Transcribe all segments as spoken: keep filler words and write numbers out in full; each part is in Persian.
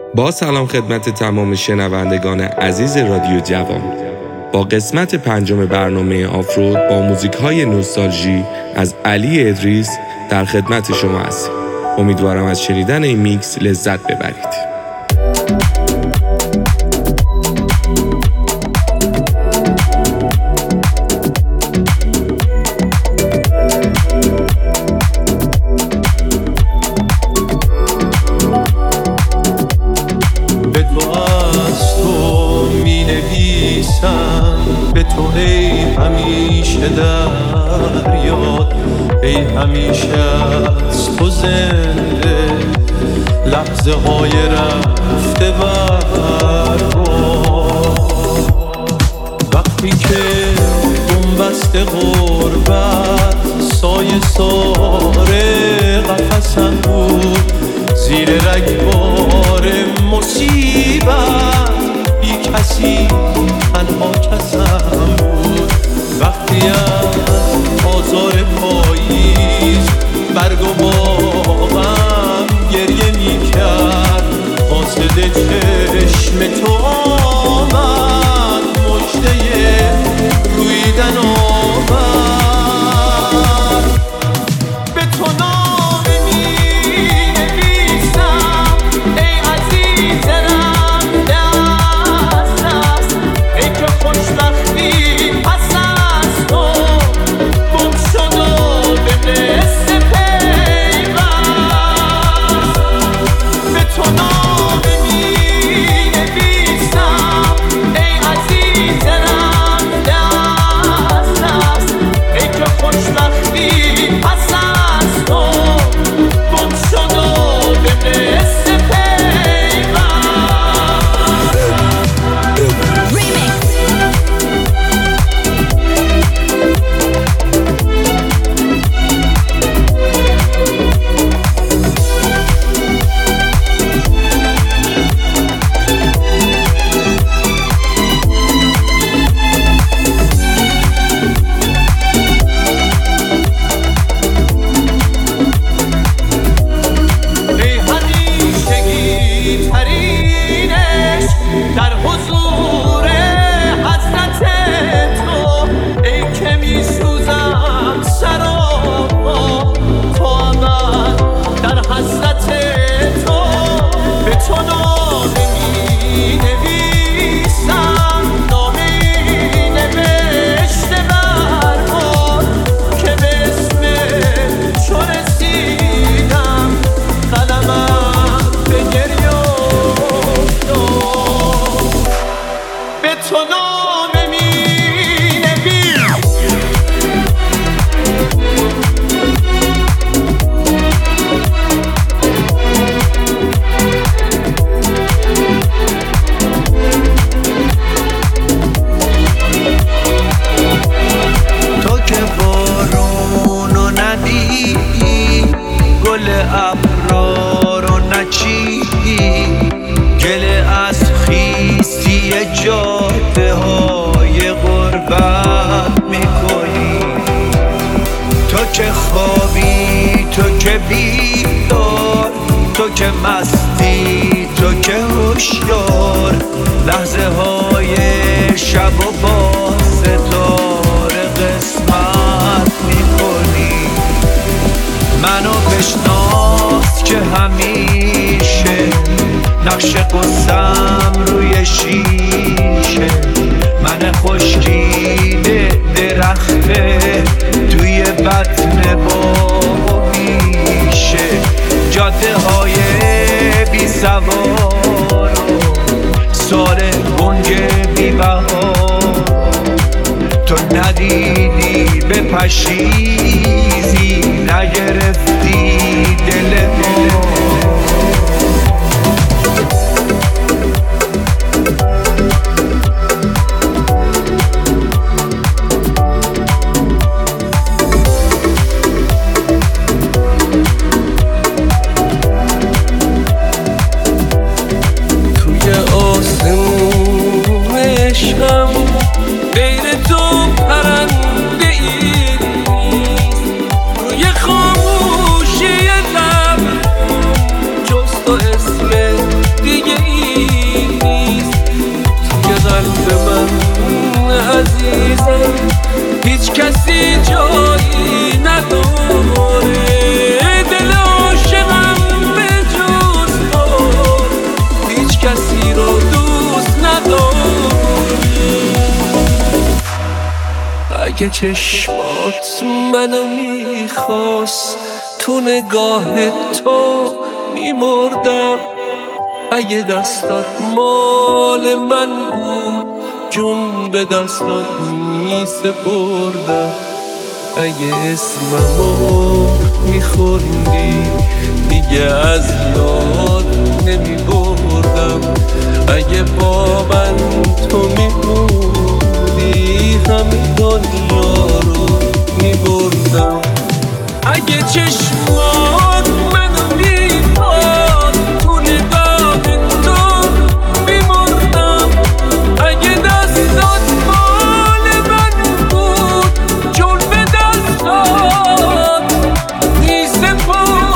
با سلام خدمت تمام شنوندگان عزیز رادیو جوان. با قسمت پنجم برنامه آفرود با موزیک‌های نوستالژی از علی ادریس در خدمت شما هستیم. امیدوارم از شنیدن این میکس لذت ببرید. به تو ای همیشه در یاد، ای همیشه از تو زنده لحظه های رفته بر وقتی که بنبست غربت سایه ساره قفصم بود، زیر رگبار مصیبت بی کسی تنها کسم بود. وقتی از آزار پاییز برگ و باغم گریه می کرد، حاصل چشم تو آمد مژده رویدن آورد. به تو نامه می نویسم ای عزیز رفته از دست، ای که خوشبختی پس از تو گم شد و به قصه پیوست. به تو نامه می نویسم ای عزیز رفته از دست، ای که خوشبختی پس از تو گم شد و به قصه پیوست. ای همیشگی ترینش در حضور حضرت تو، ای که می سوزم سراپا تا ابد در حضرت تو. به تو نامه می نویسم، نامه نوشته بر باد که به اسم چو رسیدم قلمم به گریه افتاد. به تو نامه می نویسم تو که بارونو ندیدی، گل ابرارو نچیدی، گله از خیستی جاده های غربت میکنی. تو که خوابی، تو که بیدار، تو که مستی، تو که هوشیار، لحظه های شب و با ستاره قسمت میکنی. منو بشناس که همیشه نقش قصم روی شیشه، من خشکیده درخته توی بطن بابا میشه. جاده های بی سوار و سال گنج بی بهار، تو ندیدی به پشیزی، نگرفتی دل ما. توی آسمون عشقم غیر تو پرنده ای نیست، روی خاموشی لب جز تو اسم دیگه کسی جایی نداره، دل عاشقم به جز تو هیچ کسی رو دوست نداره. اگه چشمات منو میخواست تو نگاه تو میمردم، اگه دستات مال من بود جون به دستات میسپردم، اگه اسممو میخوندی دیگه از یاد نمیبردم، اگه با من تو میموندی همه دنیا رو میبردم. اگه چشمات منو میخواد تو نگاه تو میمردم، اگه دستات مال من بود جون به دستات میسپردم.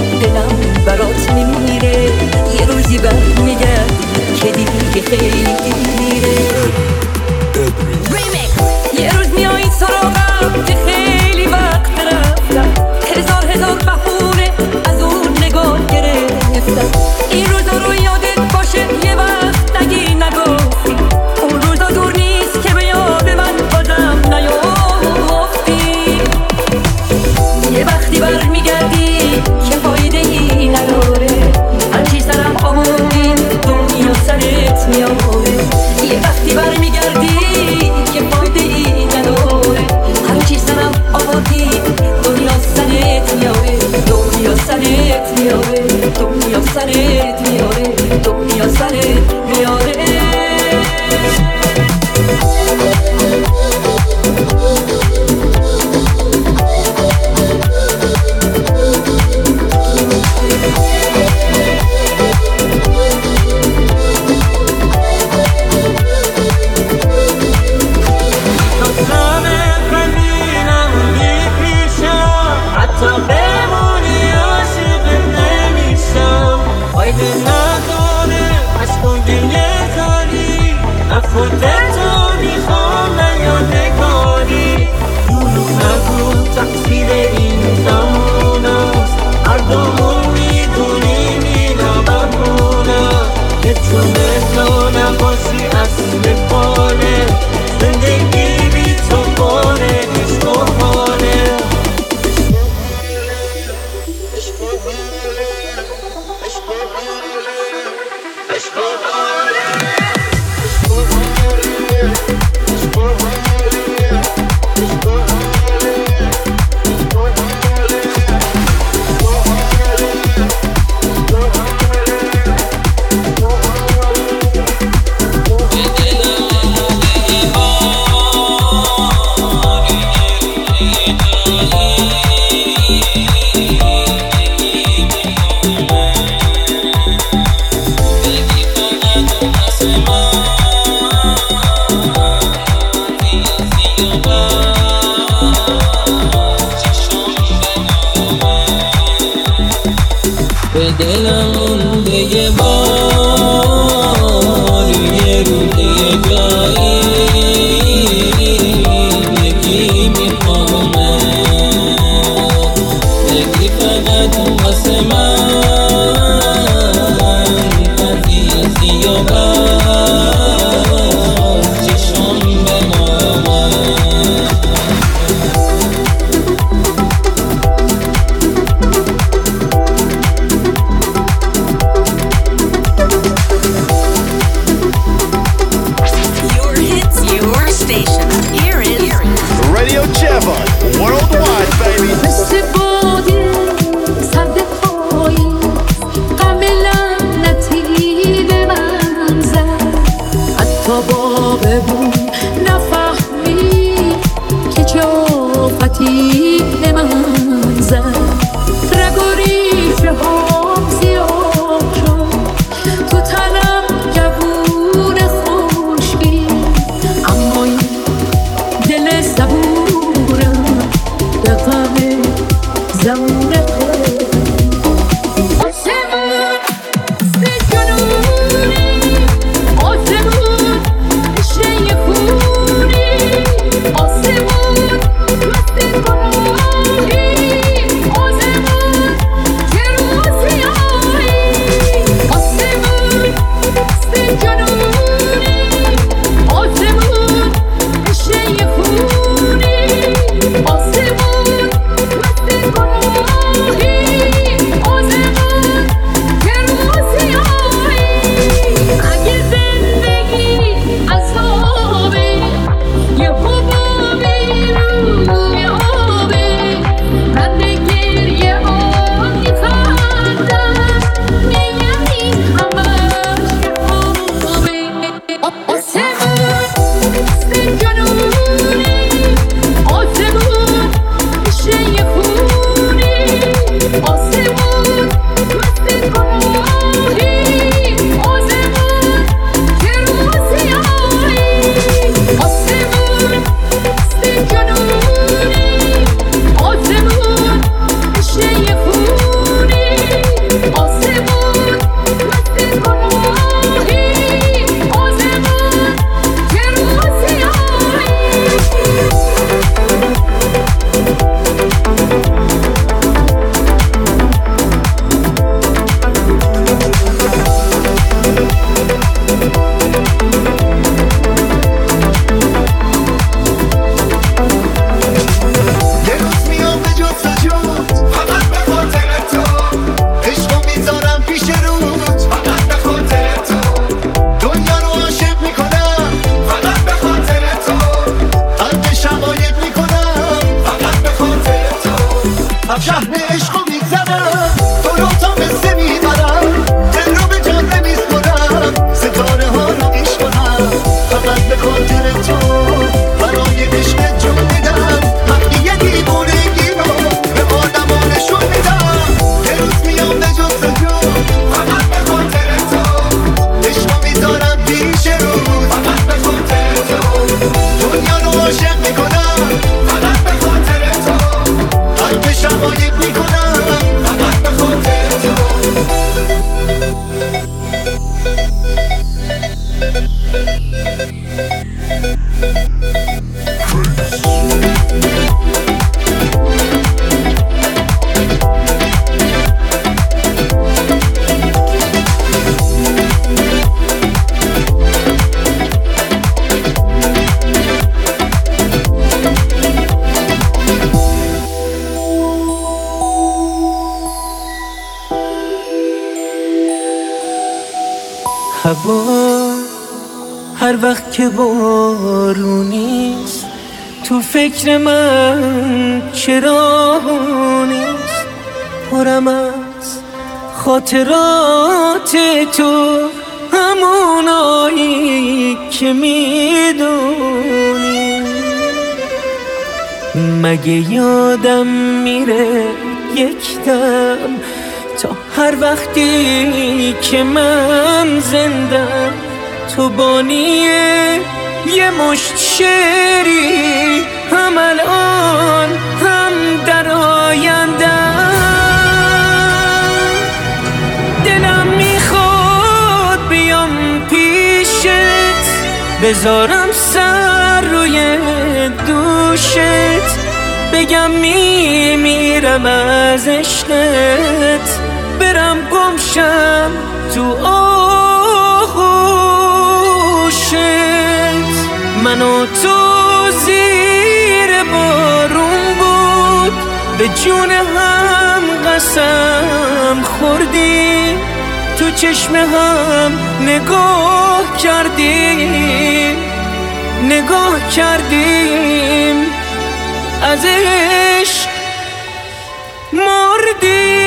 دلم برات نمیره، یه روزی برمیگردی که دیگه خیلی دیره. یه روز میایی سراغم که خیلی وقت رفتم، هزار هزار بهونه از اون نگاه گرفتم. این روزا رو یادت باشه یه وقت نگی نگفتی، اون روزا دور نیست که به یاد من بازم نیافتی. یه وقتی برمیگردی که فایده ای نداره، هرچی سرم آوردی دنیا سرت میاره. یه وقتی برمیگردی که فایده ای نداره، هرچی سرم آوردی دنیا سرت میاره. دنیا سرت میاره، دنیا سرت میاره، دنیا سرت میاره. خودتو میخوام یا نگاری، دروغ نگو تقصیر این زمان است، هر دومون میدونیم اینا بمونه که چونه تو نباشی اصل پاره، زندگی بی تو باره عشق و حاله. عشق و حاله، عشق و حاله، عشق و حاله. به دلم مونده یه بار، یه روزه یه جایی بگی میخوامه، بگی فقط واسه من عزیزی و باز چشم به نامه. Radio Jevon, worldwide, baby. مثل بادی سرد پاییز غم لعنتی به من زد، حتی باغبون نفهمید که چه آفتی به من زد. رگ و ریشه هام زیاد شد تو تنم جوون خشکی، اما این دل صبورم به غم زمون خود. آسمون به جنونی، آسمون بشه یه خونی، آسمون مثل گناه هوا هر وقت که بارونیست تو فکر من چرا نیست، پرم از خاطرات تو همونایی که میدونی. مگه یادم میره یک دم تا هر وقتی که من زندم تو بانیه یه مشت شعری، هم الان هم در آیندم. دلم میخواد بیام پیشت بذارم سر روی دوشت، بگم میمیرم از عشقت، برم گمشم تو آغوشت. من و تو زیر بارون بود به جون هم قسم خوردیم، تو چشم هم نگاه کردیم نگاه کردیم از عشق مردیم.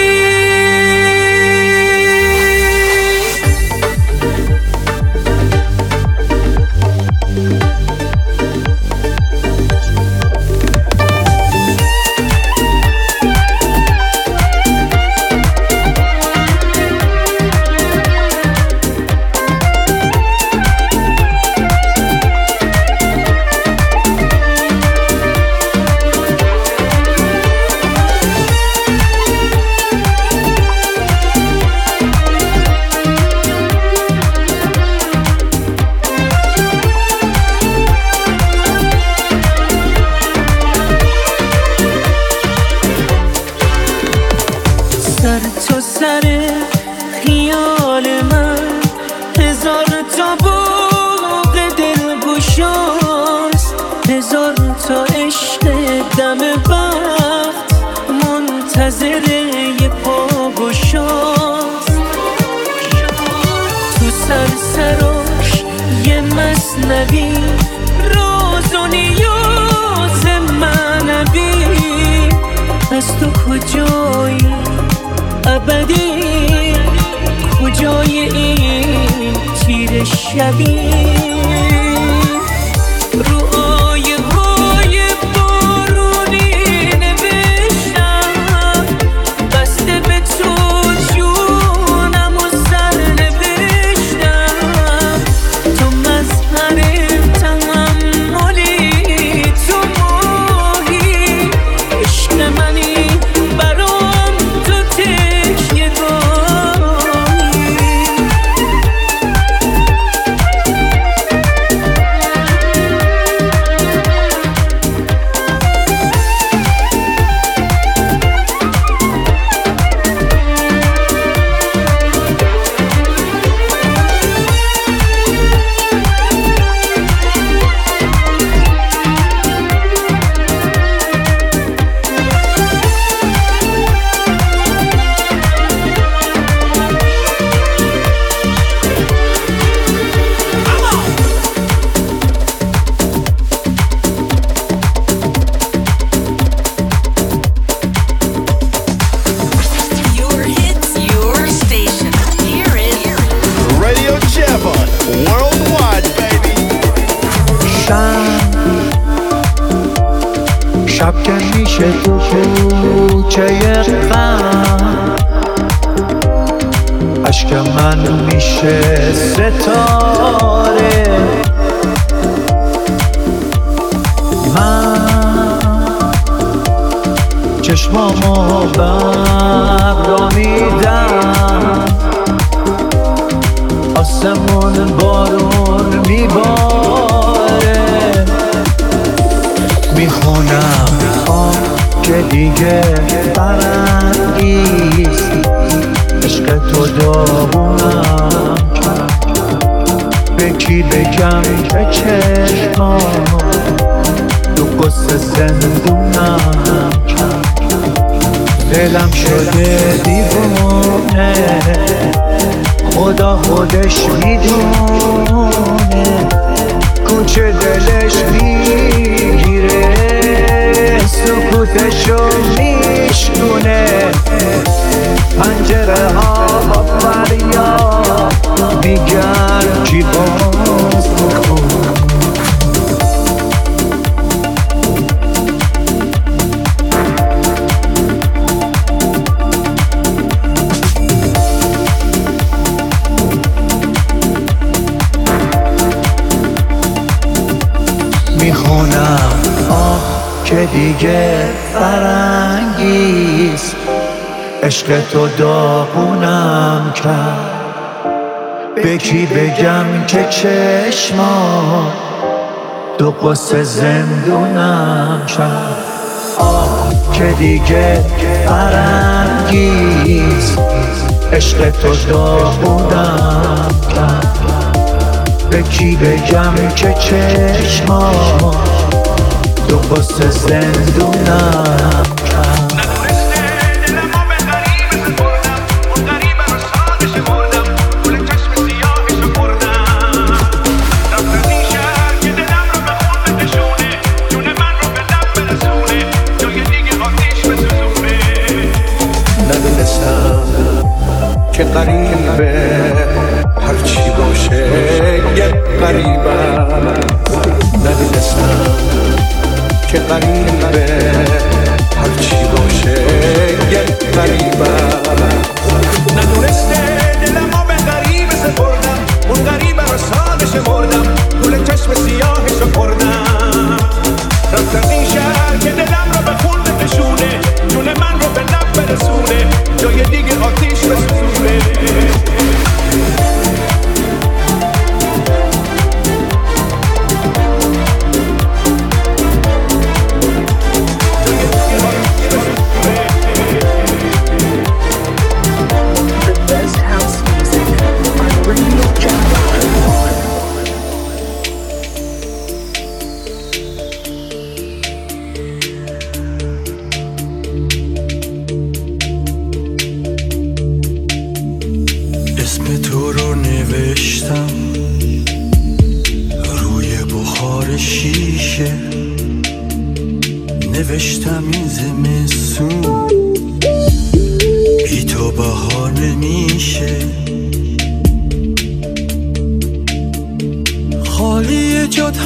سر تا سر خیال من هزار تا باغ دلگشاست، هزار تا عشق دم وقت منتظر یه پاگشاست. تو سرسراش یه مثنوی راز و نیاز معنوی، از تو کجایی ابدی، کجای این تیر شبی. رو آیه های بارونی نوشتم، بسته به تو جونم و سر نوشتم، تو مظهر تحملی، تو ماهی عشق منی، برام تو تکیه Worldwide, baby. شب که میشه تو کوچه غم، عشق من میشه ستاره. من چشمامو بر میدم، آسمون بارون میباره. میخونم میخوام که دیگه برانگیز عشق تو داغونم کرد. به کی بگم که چشمام تو قصه زندونم کرد. دلم شده دیوونه خدا خودش میدونه کوچه دلش میگیره سکوتشو میشکونه پنجره ها با فریاد میگن کی باز میخونه میخونم آه که دیگه فرنگیست عشق تو داغونم کرد به کی بگم که چشما دو قصه زندونم شد آه که دیگه فرنگیست عشق تو داغونم کرد به کی بگم که چشما دو قصه زندونم کرد که قریبه هرچی باشه یه قریبه ندونستم که قریبه هرچی باشه یه قریبه ندونسته دلمو به قریبه سپردم اون قریبه رو سالش مردم گل چشم سیاهش رو خوردم رفت از این شهر که دلم رو به خون بکشونه جون من رو به لب برسونه جای دیگه آتیش بسوزونه نوشتم این زمستون بی تو بهار نمیشه خالی جات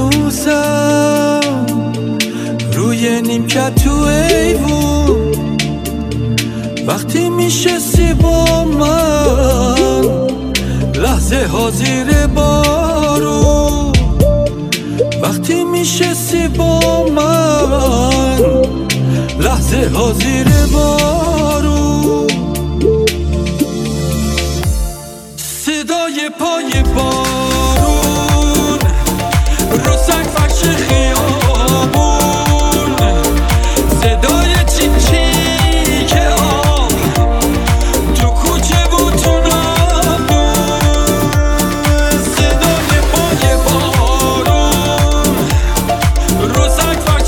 هنوزم روی نیمکت تو ایوون وقتی میشستی با من لحظه ها زیر بارون وقتی میشستی با من لحظه ها زیر بارون صدای پای بارون رو سنگ فرش خیابون صدای چیک چیک آب تو کوچه و تو نامون صدای پای بارون رو سنگ فرش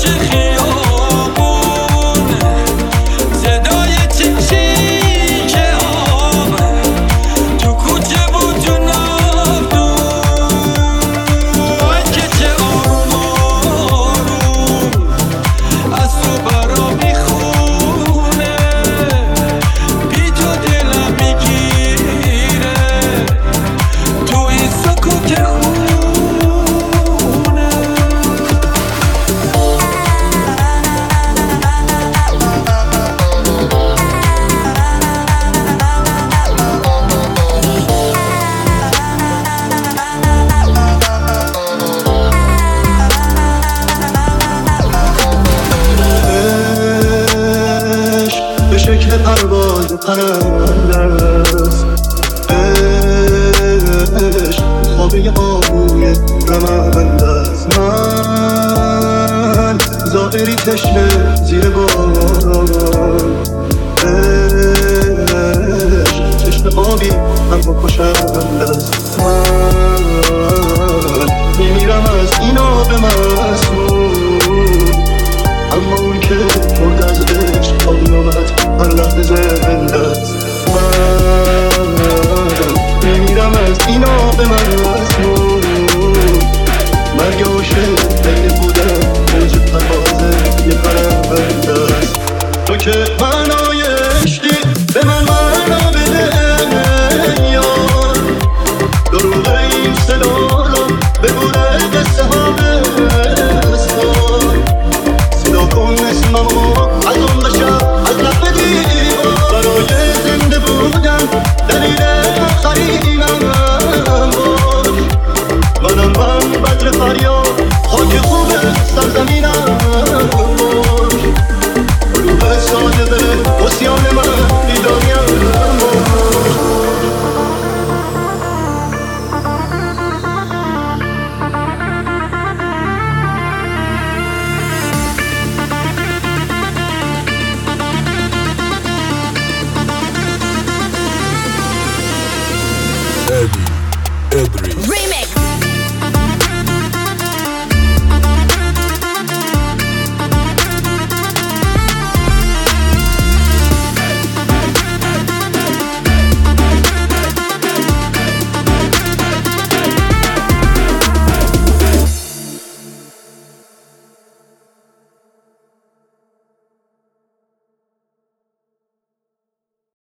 خیابون صدای چیک چیک آب تو کوچه و تو نامون وای که چه آروم آروم از تو برا میخونه بی تو دلم میگیره تو این سکوت خونه عشق به شکل پرواز پرنده است عشق خوابه آبوی رمند است من زائری تشنه زیر باران عشق چشم آبی اما کشنده است من میمیرم از این آب مسموم اما اون که مرد از عشق قیامت هر لحظه زنده است من اینا به من